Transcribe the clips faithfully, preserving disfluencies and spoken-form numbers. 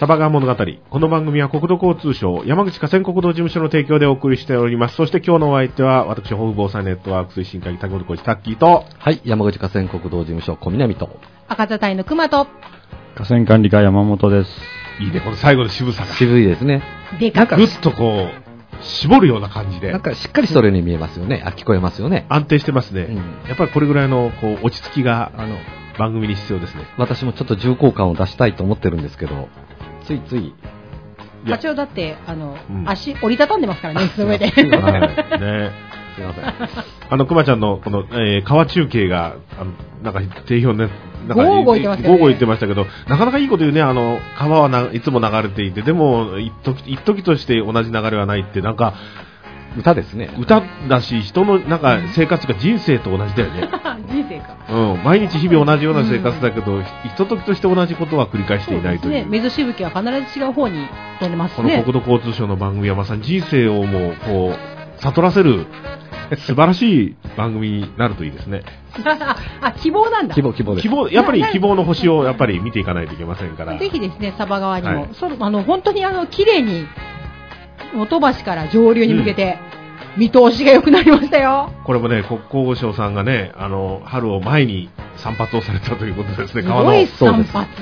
サバ川物語。この番組は国土交通省山口河川国道事務所の提供でお送りしております。そして今日のお相手は私、北部防災ネットワーク推進会議、竹本浩一タッキーと、 はい、山口河川国道事務所小南と、 赤座隊の熊と、 河川管理課山本です。 いいね、この最後の渋さが。 渋いですね。 でかくぐっとこう、絞るような感じで。 なんかしっかりそれに見えますよね。あ、聞こえますよね。 安定してますね。 うん、 やっぱりこれぐらいのこう落ち着きが、あの、番組に必要ですね。 私もちょっと重厚感を出したいと思ってるんですけど、ついつい。 課長だってあの、うん、足折りたたんでますからね、その上で。はい、ね。すみません。あの、熊ちゃんのこの、えー、川中継が、あのなんか定評ね、なんかゴーゴー言ってましたね。 ゴーゴー言ってましたけど、なかなかいいこと言うね。あの、川はないつも流れていて、でも、一時、一時として同じ流れはないって、なんか、 歌ですね。 歌だし、人のなんか生活が人生と同じだよね。 人生か。 うん。毎日日々同じような生活だけど、ひとときとして同じことは繰り返していないという。そうですね。水しぶきは必ず違う方に飛んでますね。 この国土交通省の番組はまさに人生をもう、こう、悟らせる、素晴らしい番組になるといいですね。 あ、希望なんだ。 希望、希望です。 希望、やっぱり希望の星をやっぱり見ていかないといけませんから。 ぜひですね、サバ川にも、 はい、 そあの本当にあの綺麗に元橋から上流に向けて、うん、見通しが良くなりましたよ。 これもね、国交省さんがね、あの春を前に散髪をされたということですね。 すごい散髪。はい。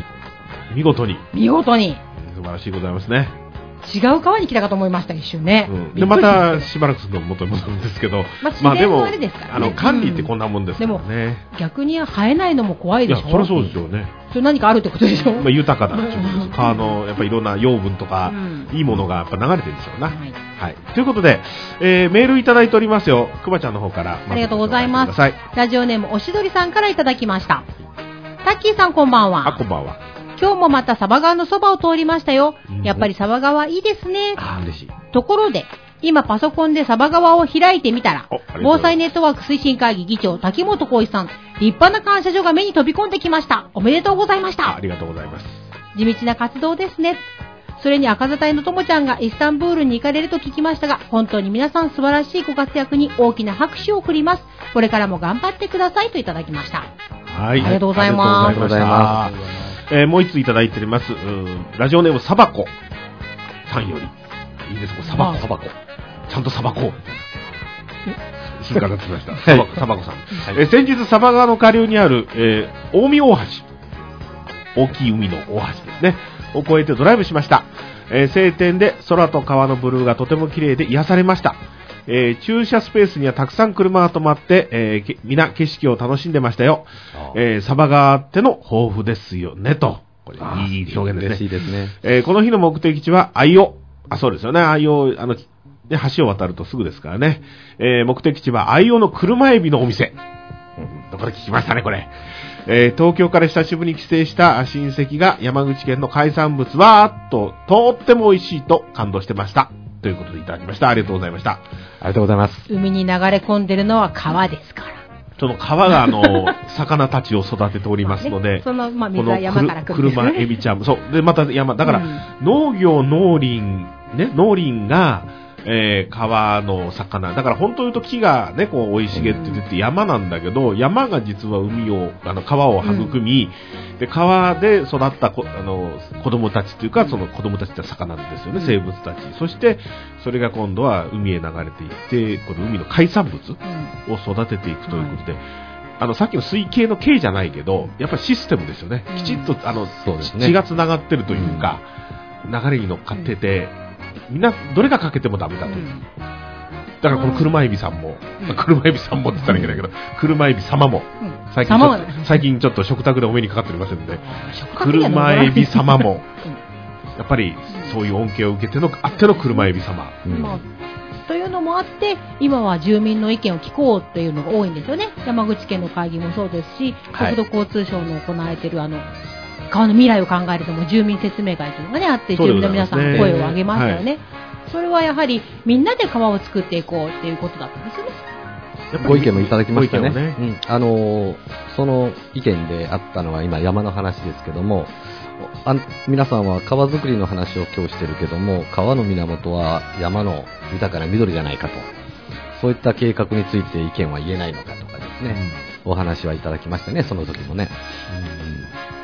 見事に。 見事に。 素晴らしいございますね。 違う川に来たかと思いました一瞬ね、 うん、でまたしばらくすると元に戻るんですけど、 まあ、自然のあれですからね、 まあ、でもあの管理ってこんなもんですからね、うん、 でも逆に生えないのも怖いでしょ。いやそりゃそうですよね。 それ何かあるってことでしょ。 まあ、豊かなってことです。川のやっぱりいろんな養分とか、うん、いいものがやっぱ流れてるんでしょうな、はいはい、ということで、えー、メールいただいておりますよ。くまちゃんの方からありがとうございます。ラジオネームおしどりさんからいただきました。タッキーさんこんばんは。 あ、こんばんは。 今日もまたサバ川のそばを通りましたよ。やっぱりサバ川いいですね。 あ、嬉しい。 ところで、今パソコンでサバ川を開いてみたら、防災ネットワーク推進会議議長滝本浩一さん、立派な感謝状が目に飛び込んできました。おめでとうございました。 あ、ありがとうございます。 地道な活動ですね。それに赤座隊のともちゃんがイスタンブールに行かれると聞きましたが、本当に皆さん素晴らしいご活躍に大きな拍手を送ります。これからも頑張ってくださいといただきました。 はい。 ありがとうございます。 ありがとうございます。えー、もう一ついただいております。ラジオネームサバコさんより。いいですか、サバコ。サバコ。ちゃんとサバコ。静かになってきました。サバコ、サバコさん。はい、えー、先日、サバ川の下流にある、えー、大見大橋。大きい海の大橋ですね。を越えてドライブしました。えー、晴天で空と川のブルーがとても綺麗で癒されました。えー、駐車スペースにはたくさん車が止まって、えー、皆景色を楽しんでましたよ。えー、サバ川っての豊富ですよねと。これいい表現ですね。 嬉しいですね。 えー、この日の目的地は愛尾。あ、そうですよね。愛尾、あの、ね、橋を渡るとすぐですからね。えー、目的地は愛尾の車エビのお店。うん、どこで聞きましたね、これ。えー、東京から久しぶりに帰省した親戚が山口県の海産物は、と、とっても美味しいと感動してました。ということでいただきました。ありがとうございました。 ありがとうございます。 海に流れ込んでるのは川ですから。 その川があの魚たちを育てておりますので、ね、 そのまあ水は山から来るんですね。 車エビちゃんもそうでまた山だから、うん、農業農林ね農林が、えー、川の魚だから本当言うと木がねこう生い茂って出て山なんだけど、山が実は海をあの川を育み、うん、で川で育ったこあの子供たちというかその子供たちって魚なんですよね、うん、生物たち。そしてそれが今度は海へ流れていってこの海の海産物を育てていくということで、うん、あのさっきの水系の系じゃないけどやっぱりシステムですよね、うん、きちっとあの、そうですね、血がつながってるというか、うん、流れに乗っかってて、うん、みんなどれがかけてもダメだという、うん、だからこの車エビさんも、うん、車エビさんもって言ったらいけないけど、うん、車エビ様も、うん、最近ちょっと最近ちょっと食卓でお目にかかっておりませんので、車エビ様もやっぱりそういう恩恵を受けてのあっての車エビ様、うん、 というのもあって今は住民の意見を聞こうっていうのが多いんですよね。山口県の会議もそうですし、国土交通省の行われているあの川の未来を考えるとも住民説明会というのが、ね、あって住民の皆さんが声を上げましたよね。そ, それはやはりみんなで川を作っていこうっていうことだったんですよね。 ご意見もいただきましたね。 ね、 うん、あのその意見であったのは今山の話ですけども、あ皆さんは川作りの話を今日してるけども、川の源は山の豊かな緑じゃないかと、そういった計画について意見は言えないのかとかですね、うん、お話はいただきましたね、その時もね。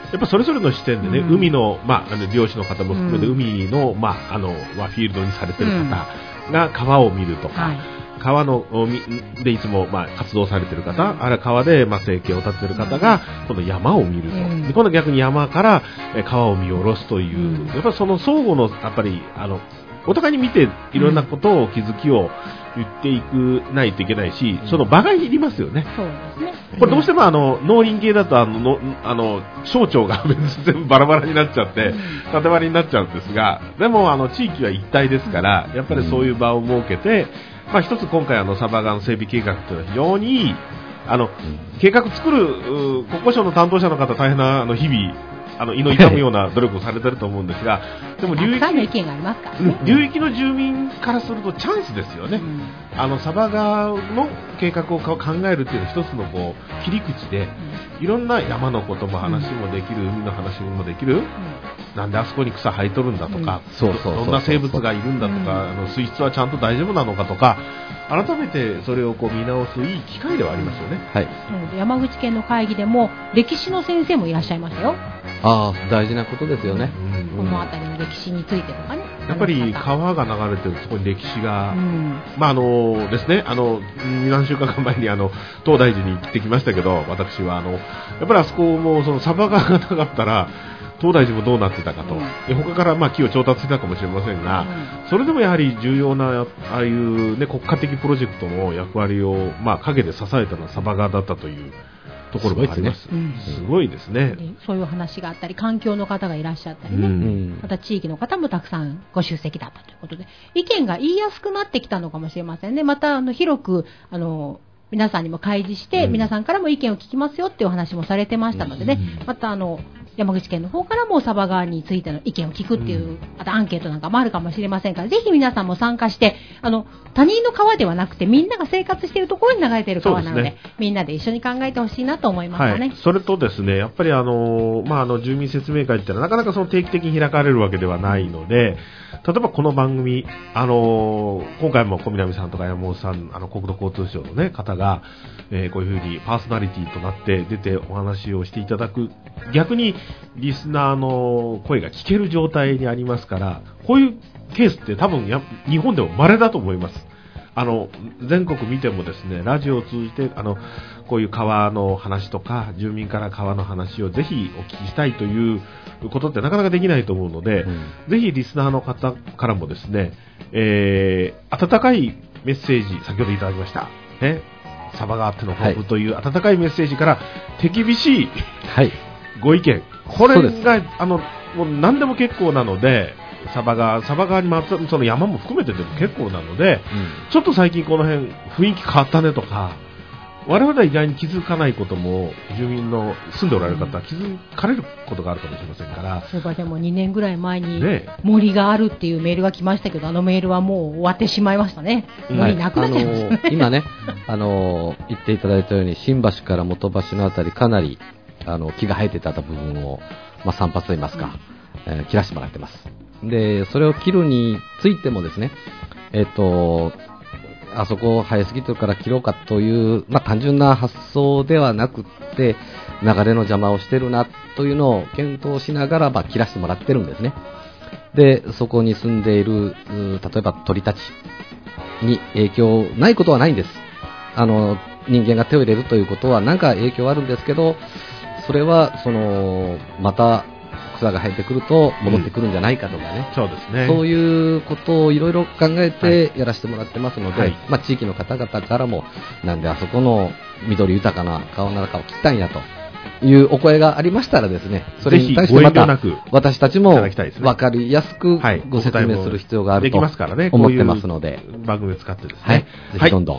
やっぱそれぞれの視点でね、 うん、 海の、まあ、あの漁師の方も含めて、 うん、 海の、まあ、あの、まあ、フィールドにされてる方が川を見るとか、うん、はい、川のでいつも、まあ、活動されてる方、あるいは川で、まあ、生計を立ててる方が、この山を見ると、うん、で今度逆に山から川を見下ろすという、うん、やっぱりその相互の、やっぱり、あの、お互いに見ていろんなことを気づきを言っていくないといけないし、その場がいりますよね。 そうですね。 これどうしてもあの農林系だとあののあの省庁が全部バラバラになっちゃって縦割りになっちゃうんですが、でもあの地域は一体ですから、やっぱりそういう場を設けて、まあ一つ今回あのサバガの整備計画というのは非常にいい、あの計画作る国交省の担当者の方大変なあの日々あの胃の痛むような努力をされてると思うんですが、でも流域の意見がありますからね、流域の住民からするとチャンスですよね。うん、あのサバガの計画を考えるっていうのは一つのこう切り口で、うん、いろんな山のことも話もできる、うん、海の話もできる、うん、なんであそこに草生えとるんだとか、どんな生物がいるんだとか、うん、あの水質はちゃんと大丈夫なのかとか、改めてそれをこう見直すいい機会ではありますよね。 はい、 山口県の会議でも歴史の先生もいらっしゃいましたよ。 ああ、大事なことですよね。 うん、この辺りの歴史についてとかね。 やっぱり川が流れてるそこに歴史が、うん、まああのですね、あの何週間か前にあの東大寺に行ってきましたけど、私はあのやっぱりあそこもそのサバ川がなかったら東大寺もどうなってたかと、うん、で他からまあ木を調達してたかもしれませんが、うん、それでもやはり重要なああいう、ね、国家的プロジェクトの役割を、まあ、陰で支えたのはサバ川だったというところがあります。すごいですね。すごいですね。 そういう話があったり、環境の方がいらっしゃったりね、うん、また地域の方もたくさんご出席だったということで、意見が言いやすくなってきたのかもしれませんね。またあの広くあの皆さんにも開示して、うん、皆さんからも意見を聞きますよっていうお話もされてましたのでね、うん、またあの山口県の方からもサバ川についての意見を聞くっていう、うん、あとアンケートなんかもあるかもしれませんから、ぜひ皆さんも参加して、あの他人の川ではなくてみんなが生活しているところに流れている川なの で, で、ね、みんなで一緒に考えてほしいなと思いましたね。 はい、それとですね、やっぱりあの、まあ、あの住民説明会ってのはなかなかその定期的に開かれるわけではないので、例えばこの番組、あの今回も小南さんとか山本さん、あの国土交通省の、ね、方が、えー、こういうふうにパーソナリティとなって出てお話をしていただく、逆にリスナーの声が聞ける状態にありますから、こういうケースって多分や日本でも稀だと思います。あの全国見てもですね、ラジオを通じてあのこういう川の話とか住民から川の話をぜひお聞きしたいということってなかなかできないと思うので、うん、ぜひリスナーの方からもですね、えー、温かいメッセージ、先ほどいただきました、ね、サバがあっての抱負という温かいメッセージから手厳しい、はい、ご意見、これがあのもう何でも結構なので、サバ川、サバ川にまつわるその山も含めてでも結構なので、うん、ちょっと最近この辺雰囲気変わったねとか、我々は意外に気づかないことも住民の住んでおられる方は気づかれることがあるかもしれませんから。 そういえばでもにねんぐらい前に森があるっていうメールが来ましたけど、あのメールはもう終わってしまいましたね。森なくなっちゃいましたね。 はい、今ね、あの言っていただいたように新橋から元橋のあたりかなりあの木が生えてた部分を、まあ、散髪といいますか、うん、えー、切らしてもらってます。でそれを切るについてもですね、えっとあそこ生えすぎてるから切ろうかという、まあ、単純な発想ではなくって流れの邪魔をしてるなというのを検討しながら、まあ、切らしてもらってるんですね。でそこに住んでいる例えば鳥たちに影響ないことはないんです。あの人間が手を入れるということは何か影響はあるんですけど、それはそのまた草が生えてくると戻ってくるんじゃないかとかね、うん、そうですね、そういうことをいろいろ考えてやらせてもらってますので、はい、まあ、地域の方々からもなんであそこの緑豊かな川の中を切ったんやというお声がありましたらですね、それに対してまた私たちも分かりやすくご説明する必要があると思ってますので、 番組を使ってですね、 はい、ぜひどんどん、はい、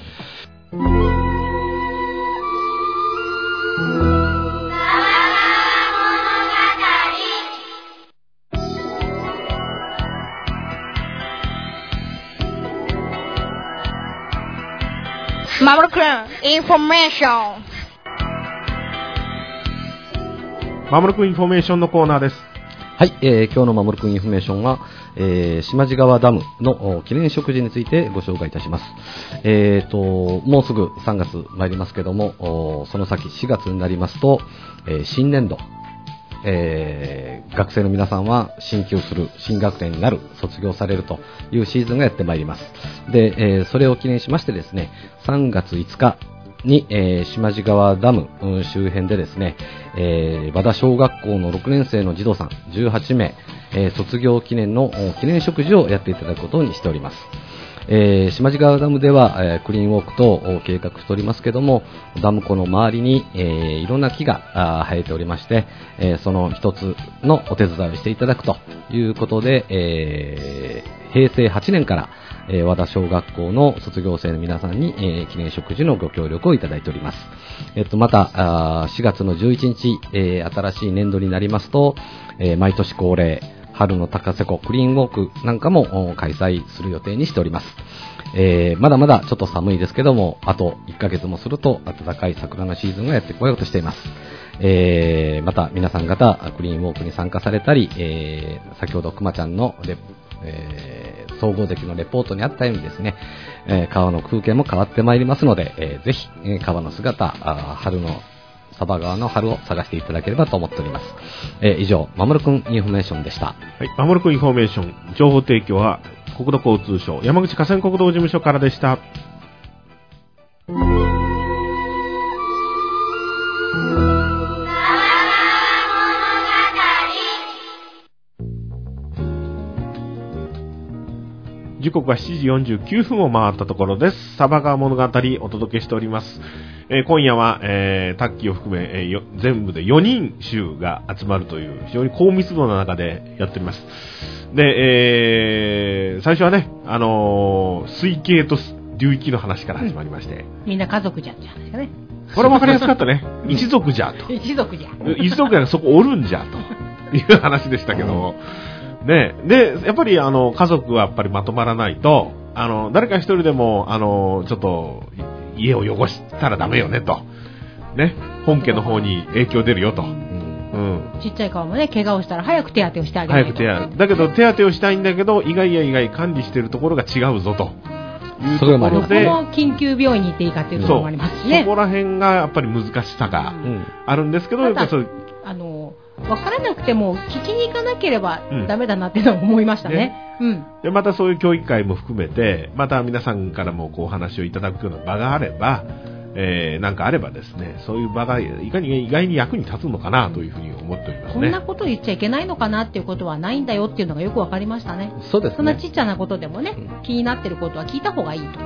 マモルくんインフォメーションマモルくんインフォメーションのコーナーです。 はい、えー、今日のマモルくんインフォメーションは、えー、島地川ダムの記念植樹についてご紹介いたします。えーともうすぐさんがつ参りますけども、その先しがつになりますと、えー、新年度、 えー、学生の皆さんは進級する、新学年になる、卒業されるというシーズンがやってまいります。で、えー、それを記念しましてですね、さんがついつかに、えー、島地川ダム、うん、周辺でですね、えー、和田小学校のろくねん生の児童さんじゅうはちめい、えー、卒業記念の記念食事をやっていただくことにしております。えー、島地川ダムでは、えー、クリーンウォークと計画しておりますけども、ダム湖の周りに、えー、いろんな木が生えておりまして、えー、その一つのお手伝いをしていただくということで、えー、へいせいはちねんから、えー、和田小学校の卒業生の皆さんに、えー、記念食事のご協力をいただいております。えっと、また、あしがつのじゅういちにち、えー、新しい年度になりますと、えー、毎年恒例、春の高瀬湖クリーンウォークなんかも開催する予定にしております。えー、まだまだちょっと寒いですけども、あといっかげつもすると暖かい桜のシーズンがやってこようとしています。えー、また皆さん方クリーンウォークに参加されたり、えー、先ほどくまちゃんのレ、えー、総合的のレポートにあったようにですね、えー、川の風景も変わってまいりますので、えー、ぜひ、えー、川の姿、あ春のサバ川の春を探していただければと思っております。えー、以上、まもるくんインフォメーションでした。 はい、まもるくんインフォメーション、情報提供は国土交通省山口河川国道事務所からでした。時刻はしちじよんじゅうきゅうふんを回ったところです。サバ川物語お届けしております。えー、今夜は、えー、タッキーを含め、えー、よ全部でよにん衆が集まるという非常に高密度な中でやっております。で、えー、最初はね、あのー、水系と流域の話から始まりまして、 うん、みんな家族じゃんじゃんですかね。 これは分かりやすかったね。一族じゃと。 一族じゃ。 一族がそこおるんじゃという話でしたけども。ね、で、やっぱりあの家族はやっぱりまとまらないと、あの誰か一人でもあのちょっと家を汚したらダメよねと、ね、本家の方に影響出るよと、うんうん、ちっちゃい川もね怪我をしたら早く手当てをしてあげないと。 早く手当て、だけど手当てをしたいんだけど意外や意外管理しているところが違うぞというところで、 どこの緊急病院に行っていいかっていうところもありますしね。 そ, そこら辺がやっぱり難しさがあるんですけど、うん、やっぱそうあの分からなくても聞きに行かなければダメだなっていうのは思いましたね。ね、うん、でまたそういう教育会も含めてまた皆さんからもこうお話をいただくような場があれば、えー、なんかあればですね、そういう場がいかに意外に役に立つのかなというふうに思っておりますね。 こんなこと言っちゃいけないのかなっていうことはないんだよっていうのがよく分かりましたね。 そうですね。 そんなちっちゃなことでもね、うん、気になってることは聞いた方がいいと、うん、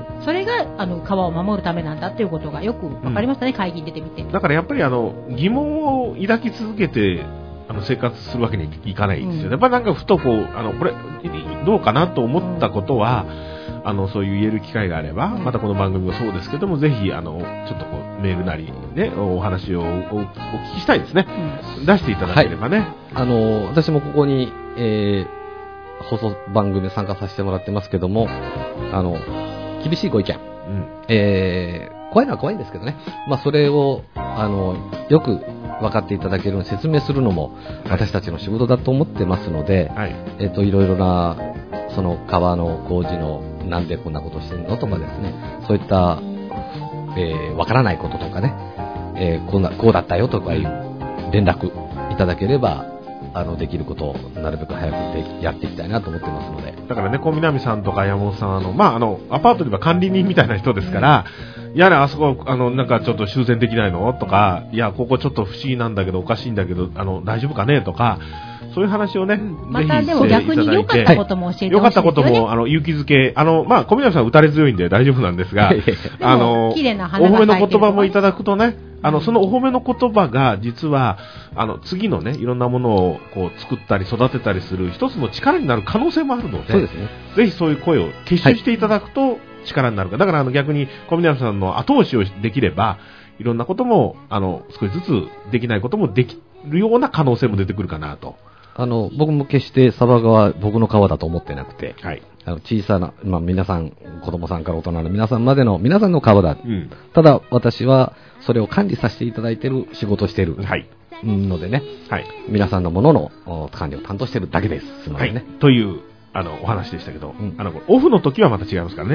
それがあの川を守るためなんだっていうことがよく分かりましたね、うん、会議に出てみて。 だからやっぱりあの疑問を抱き続けてあの生活するわけにいかないんですよね、うん、やっぱなんかふとこうあのこれどうかなと思ったことは、うん、あのそういう言える機会があれば、うん、またこの番組もそうですけどもぜひあのちょっとこうメールなりねお話を お, お聞きしたいですね、うん、出していただければね、はい、 あの私もここに、えー、放送番組で参加させてもらってますけどもあの厳しいご意見、うんえー、怖いのは怖いんですけどね、まあ、それをあのよく分かっていただけるように説明するのも私たちの仕事だと思ってますので、はいえー、といろいろなその川の工事のなんでこんなことしてるのとかですね、そういった、えー、分からないこととかね、えー、こんなこうだったよとかいう連絡いただければあのできることをなるべく早くでやっていきたいなと思ってますので。 だからね、小南さんとか山本さんあの、まあ、あのアパートでは管理人みたいな人ですから、いやねあそこあのなんかちょっと修繕できないのとか、いやここちょっと不思議なんだけどおかしいんだけどあの大丈夫かねとか、そういう話をね、うん、 またでも逆に良かったことも教えてほしいですよね。 良かったこともあの勇気づけ、あのまあ小南さん打たれ強いんで大丈夫なんですが、あのお褒めの言葉もいただくとね。あのそのお褒めの言葉が実はあの次のねいろんなものをこう作ったり育てたりする一つの力になる可能性もあるので、 そうですね、 ぜひそういう声を結集していただくと力になるか、はい、だからあの逆に小南さんの後押しをできればいろんなこともあの少しずつできないこともできるような可能性も出てくるかなと。 あの僕も決してサバ川は僕の川だと思ってなくて、はい、あの小さな、まあ、皆さん子供さんから大人の皆さんまでの皆さんの川だ、うん、ただ私はそれを管理させていただいている仕事をしているのでね、はい、皆さんのものの管理を担当しているだけですのでね、 はい、というあのお話でしたけど、うん、あのオフの時はまた違いますからね。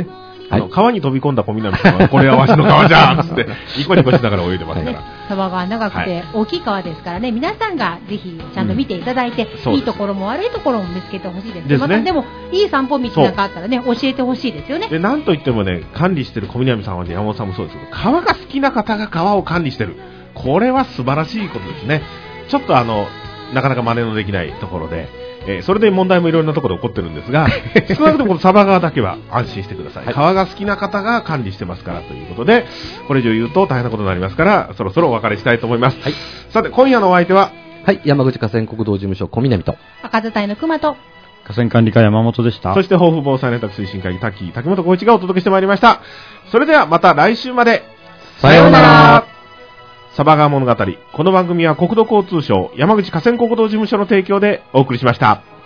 あの川に飛び込んだ小南さんは、これはわしの川じゃーっつって、ニコニコしながら泳いでますから。 沢川長くて大きい川ですからね、皆さんがぜひちゃんと見ていただいて、 うん、 いいところも悪いところも見つけてほしいです。 ですね、 またでも、いい散歩道なんかあったらね、教えてほしいですよね。 で、なんといってもね、管理してる小南さんはね、山本さんもそうですけど、川が好きな方が川を管理してる。これは素晴らしいことですね。ちょっとあの、なかなか真似のできないところで、えー、それで問題もいろんなところで起こってるんですが、少なくともこのサバ川だけは安心してください。はい、川が好きな方が管理してますからということで、これ以上言うと大変なことになりますから、そろそろお別れしたいと思います。はい、さて、今夜のお相手は、 はい、山口河川国道事務所小南と、 赤伝いの熊と、 河川管理課山本でした。 そして、抱負防災ネタ推進会議、滝、滝本浩一がお届けしてまいりました。それではまた来週まで。 さようなら。 サバ川物語。この番組は国土交通省山口河川国道事務所の提供でお送りしました。